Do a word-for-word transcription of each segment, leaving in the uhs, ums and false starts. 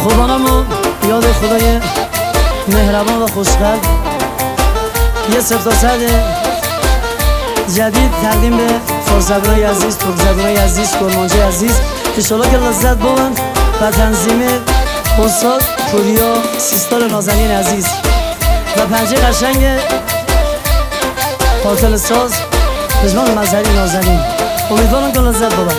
خوبانمو یاد خدای مهربان و خوشقلب یه سفتاسد جدید تقدیم به فرزندانای عزیز، پرزدانای عزیز، کرمانچای عزیز انشالله که لذت ببرن و تنظیم استاد پوریا سیستان نازنین عزیز و پنجه قشنگ قاتل ساز پژمان مظهری نازنین. امیدوارم که لذت ببرن.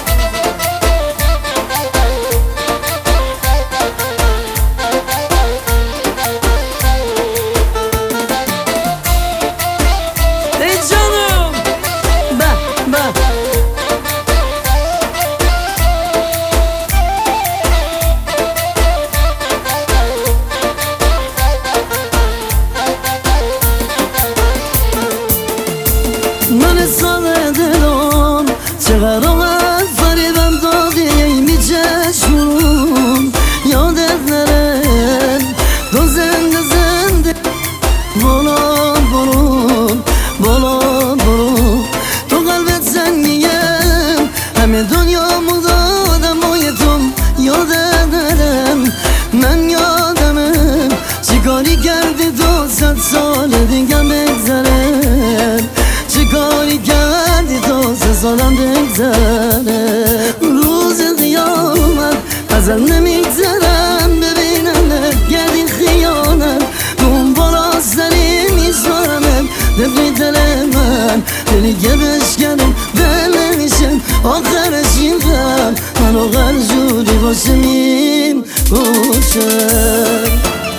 من ساده دلم چقدر آمد فریبم دادی ایمی چشمون یادت نره دو زنده زنده بالا برو بالا برو تو قلبت سنگیم همه دنیا مدادم بای تو یادت نرم من یادمم چیکاری کردی دو ست سال دیگه بگذرم چیکاری کردی تو سه سالم بگذره روز قیامت ازم نمیگذرم ببینمت گردی خیانت اون بالا سری میشمارمت دفری دل من دلی که بشکنم دل نمیشم آخرش این غم من آخر جوری باشمیم باشم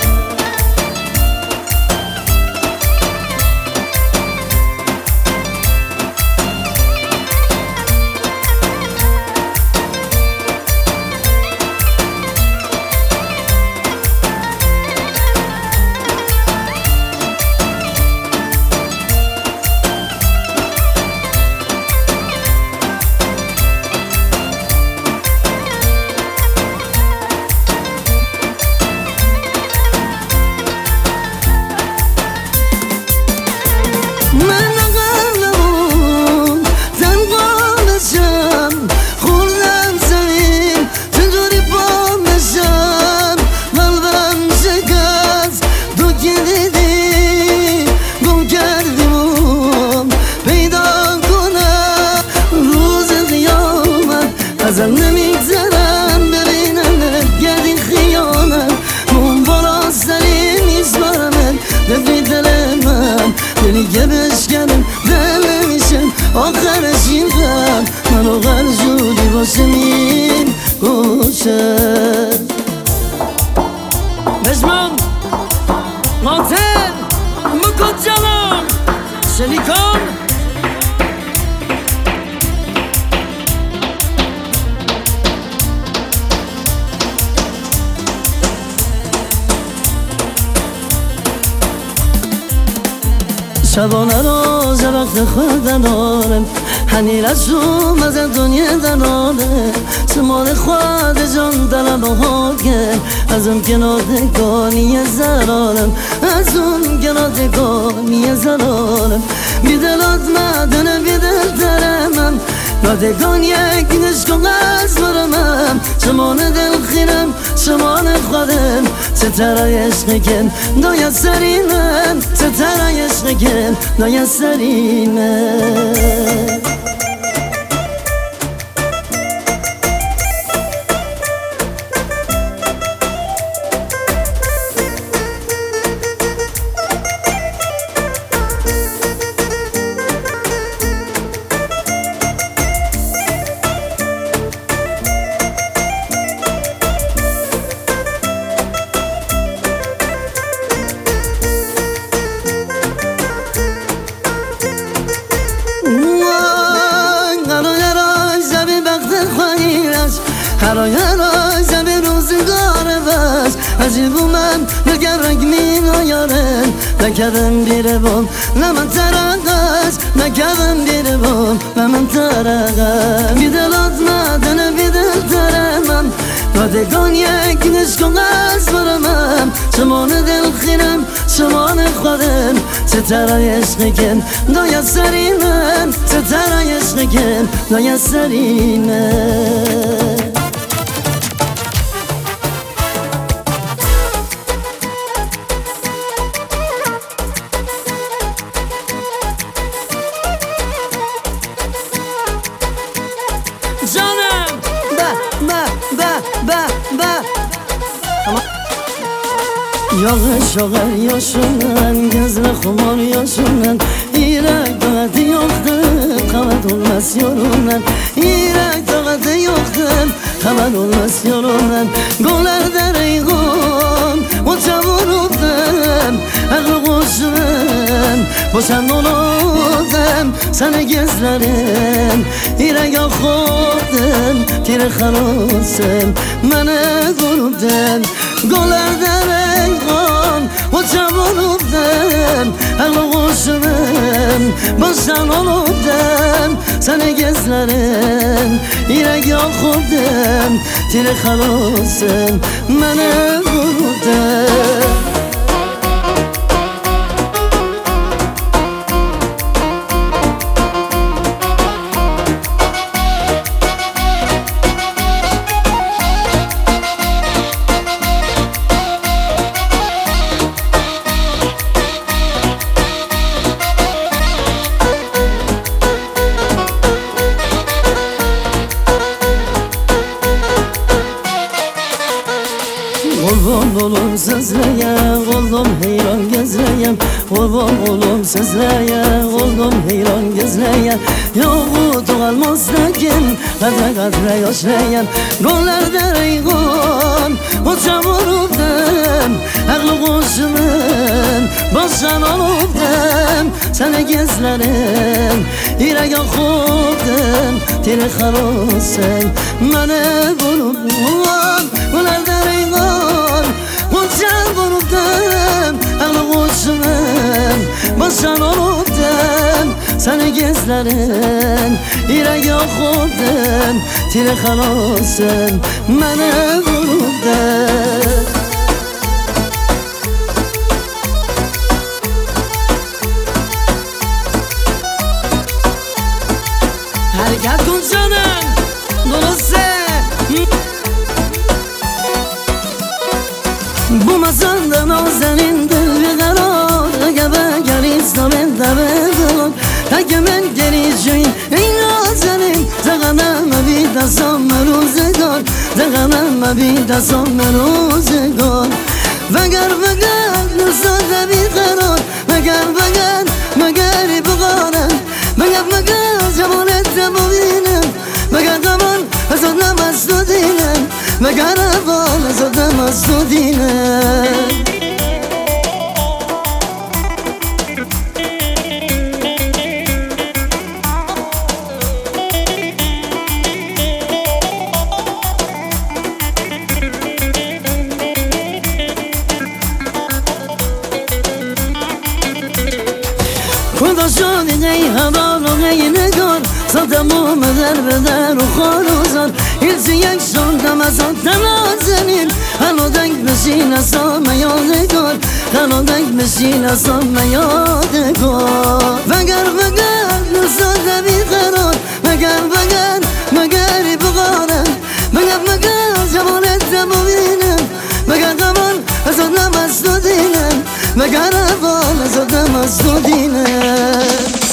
ازم نمیگذرم ببینمت گردی خیانت اون بالا سری میسپارمت دفری دل من دلی که بشکنم دل نمیشم آخرش این غم من آخر جوری باشمیم گوشم پژمان قاتل مکد جانم شلیکان شبانه روز وقت خودم آرم هنی رسوم از دنیا دنانه سمال خواهد جان دلم و حاکم از اون کنار دگانی زرارم از اون کنار دگانی زرارم بیدلات مدنه بیدل درمم رادگان یک نشکم از برمم شمان دل خیرم شمان خودم ستره عشق کن داید سری من ستره عشق کن داید سری من هرای هرای زمین روزگار بس عجیب من نگر رنگ می آیارن نکردم بیره بام نمن ترقص نکردم بیره بام نمن ترقص بیدلات مدنه بیدل ترمم رادگان یک نشکم از برمم شمان دل خیرم شمان خودم ستره عشق کن داید سری من ستره عشق کن داید سری من Yağı şoğar yaşından gözle kumar yaşından İrek toqatı yoxdur qavat olmaz yolundan İrek toqatı yoxdur qavat olmaz yolundan Qo'llarda raygon o'cha bo'libdim Aqli qo'shim boşan olubdim Seni gezlerim İrek yoxdim Tiri xalosim Meni ko'ribdim Qo'llarda raygon o'cha bo'libdim Aqli qo'shim boşan olubdim Seni gezlerim İrek yoxdim Tiri xalosim Meni ko'ribdim Qulbum olum sizleye, oldum heyran gezleyem Qulbum olum sizleye, oldum heyran gezleyem Yoğu tuğalmaz lakin, qadra qadra yaşlayem Qo'llarda raygon, o'cha bo'libdim Aqli qo'shimim, boshdan olubdim Seni gezlerim, Irek yoxubdim Tiri xalosim, meni ko'ribdim Qo'llarda raygon o'cha bo'libdim Aqli qo'shimim, boshdan olubdim Seni gezlerim, Irek yoxubdim Tiri xalosim, meni ko'ribdim Harakat kun canım, dolası Bu masalda nazenin dil bir karar Gebe gel İslam'ın devedir Takke men geleceğim ey nazenin Zeganeme bir de zaman uzakar Zeganeme bir de zaman uzakar Veger veger nürsada bir karar Veger veger veger bir karar Veger veger cemalette bu benim Veger zaman azadna masudinem Veger aval azadna masudinem Kudaşın ey havalın ey negar Sadamı meder beder ukhar uzar İlsi yekşan demezat denazenin Halo denk meşin asame yadgar Halo denk meşin asame yadgar Veger veger nürsada bir karar Veger veger veger ibgaren Veger veger cemalette bu benim Veger zaman azadna masudinem Veger aval azadna masudinem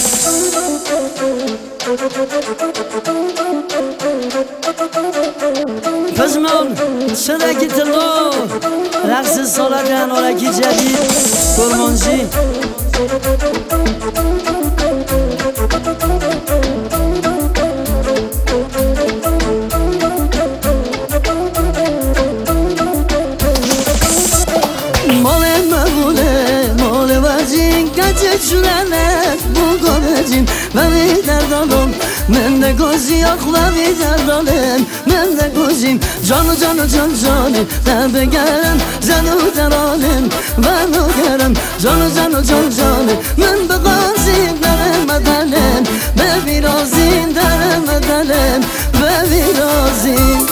Kızmım şuradaki tıllı Raqsi solarken oraki jadid Kurmonji Mole mole mole vajin kaçı şuralar bu gorajin Beni derdalım men de kozi akla bir derdalım Men de kozim canı canı can canı Tebe gelen zanı deralim Ben o gelen canı canı can canı Men de kozim derem edelim Be birazin derem edelim Be birazin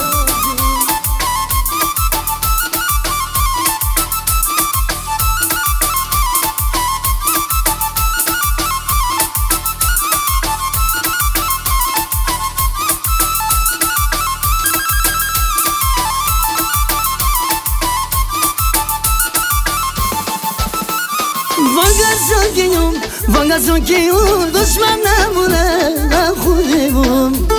Vanga son ki yum, vanga son ki yum Düşman ne bule, ne khudi bum